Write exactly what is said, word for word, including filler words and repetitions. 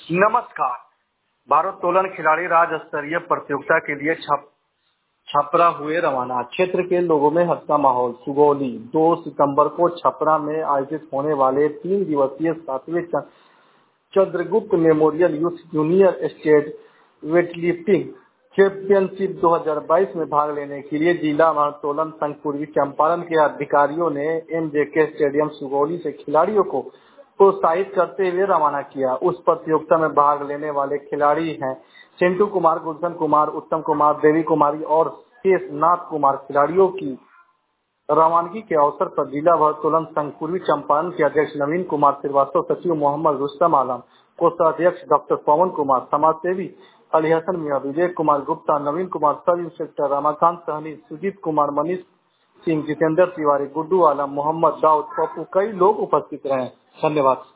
नमस्कार। भारोत्तोलन खिलाड़ी राज्य स्तरीय प्रतियोगिता के लिए छप छपरा हुए रवाना। क्षेत्र के लोगों में हर्ष का माहौल। सुगौली दो सितंबर को छपरा में आयोजित होने वाले तीन दिवसीय सातवें Chandragupta memorial youth junior state weightlifting championship दो हज़ार बाईस में भाग लेने के लिए जिला भारोत्तोलन संघ पूर्वी चंपारण के अधिकारियों ने एमजेके स्टेडियम सुगौली से खिलाड़ियों को प्रोत्साहित करते हुए रवाना किया। उस प्रतियोगिता में भाग लेने वाले खिलाड़ी हैं चिंटू कुमार, गुलशन कुमार, उत्तम कुमार, देवी कुमारी और शेषनाथ कुमार। खिलाड़ियों की रवानगी के अवसर पर जिला भारोत्तोलन संघ पूर्वी चंपारण के अध्यक्ष नवीन कुमार श्रीवास्तव, सचिव मोहम्मद रुस्तम आलम, कोषाध्यक्ष डॉक्टर पवन कुमार, समाजसेवी अली हसन मियां, विजय कुमार गुप्ता, नवीन कुमार, सब इंस्पेक्टर रमाकांत सहनी, सुजीत कुमार, मनीष सिंह, जितेंद्र तिवारी, गुड्डू आलम, मोहम्मद दाऊद, पप्पू, कई लोग उपस्थित रहे। धन्यवाद।